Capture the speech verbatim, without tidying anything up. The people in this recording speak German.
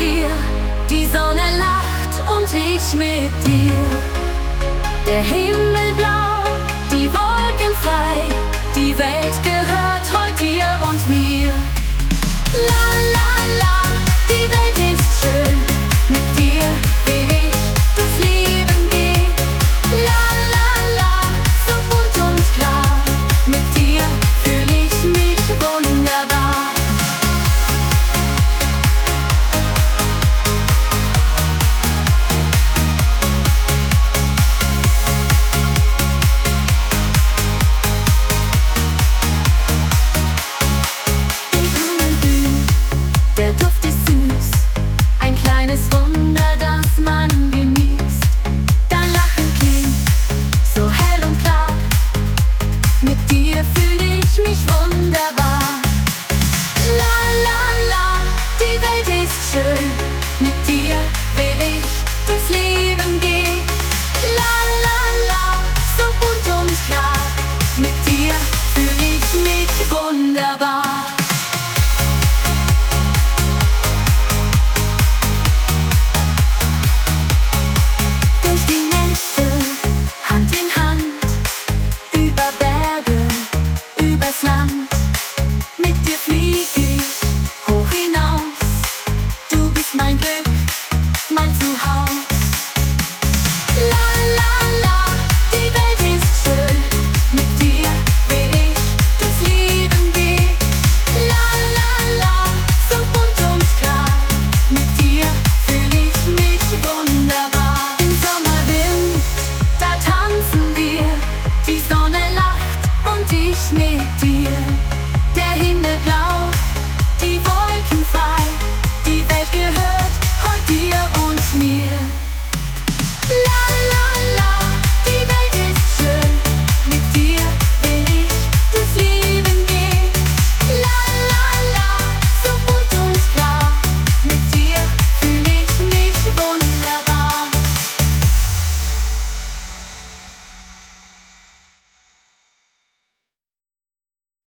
dir. Die Sonne lacht und ich mit dir. Der Himmel blau, die Wolken frei. Die Welt gehört heute dir und mir. La la la, die Welt ist schön. Mit dir will ich durchs Leben gehen. La la la, so bunt und klar. Mit dir fühl ich mich wunderbar. Die Blumen blühen, der Duft ist süß. Ein kleines Wunder, das man genießt. Dein Lachen klingt so hell und klar. Mit dir fühl ich mich wunderbar. La la la, die Welt ist schön.